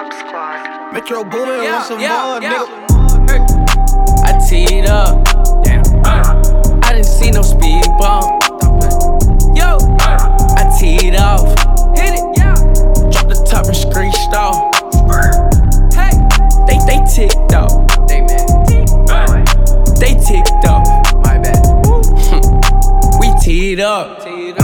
Metro Boomin with some more, nigga. I teed up. Damn. I didn't see no speed bump. Yo, I teed off. Hit it, yeah. Drop the top and screeched off. Hey, they ticked off. They mad. They ticked off. My bad. We teed up.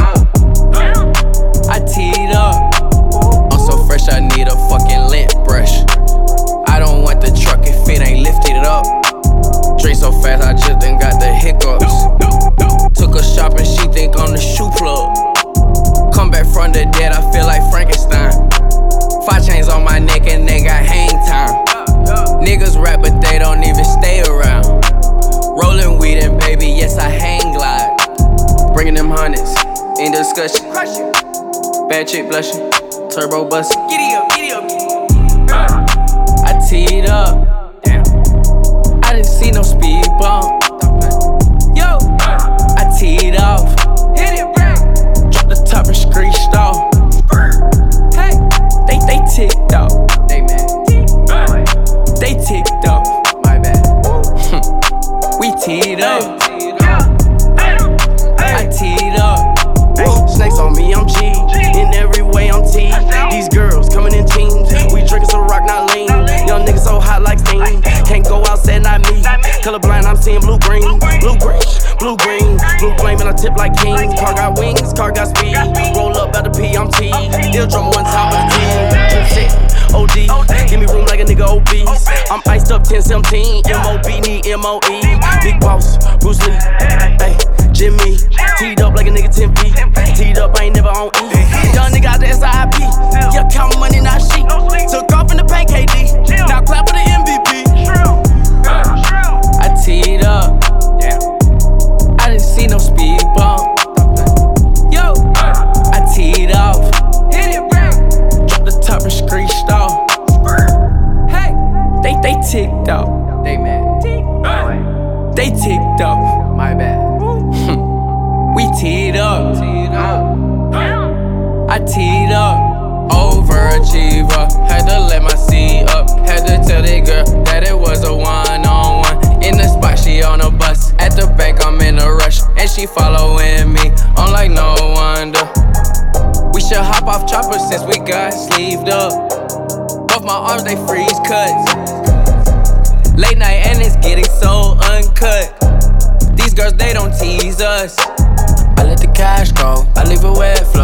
I teed up. I'm so fresh, I need a fucking lint brush. I don't want the truck if it ain't lifted up. Drink so fast, I just done got the hiccups. Took her shopping, she think I'm the shoe plug. Come back from the dead, I feel like Frankenstein. 5 chains on my neck and they got hang time. Niggas rap but they don't even stay around. Rolling weed and baby, yes I hang glide. Bringing them hundreds, in discussion. Bad chick blushing, turbo bustin'. Giddy up, giddy up. I teed up. Damn. I didn't see no speed bump. Yo, I teed off. Hit it, bro. Drop the top and screeched off. Hey, they ticked off. They mad. They ticked off. My bad. We teed up. I teed up. Snakes on me, I'm G. In every way, I'm T. These girls coming in teams. We drinking some rock, not lean. Young niggas so hot like steam. Can't go outside, not me. Colorblind, I'm seeing blue green. Blue green, blue green. Blue flame and I tip like kings. Car got wings, car got speed. Roll up at the P, I'm T. Eardrum one top of the team. OD, give me room like a nigga obese. I'm iced up 10-17. MOB need MOE. Big boss, Bruce Lee. Ay, Jimmy. Teed up like a nigga 10 feet. Teed up, I ain't never on E. Young nigga out the SIP. Yeah, count money, not sheep. Took off in the paint, KD. Now clap for the MVP. I teed up. Damn. I didn't see no speed bump. Yo, I teed off. Hit it, bro. Drop the top and screeched off. Hey, they ticked off. They mad. They ticked off. My bad. We teed up. I teed up. Overachiever. Had to let my C up. Had to tell that girl that it was a one-on-one. In the spot, she on a bus. At the bank, I'm in a rush. And she following me. I'm like, no wonder. We should hop off choppers since we got sleeved up. Both my arms, they freeze cuts. Late night and it's getting so uncut. These girls, they don't tease us. I let the cash go, I leave it where it flows.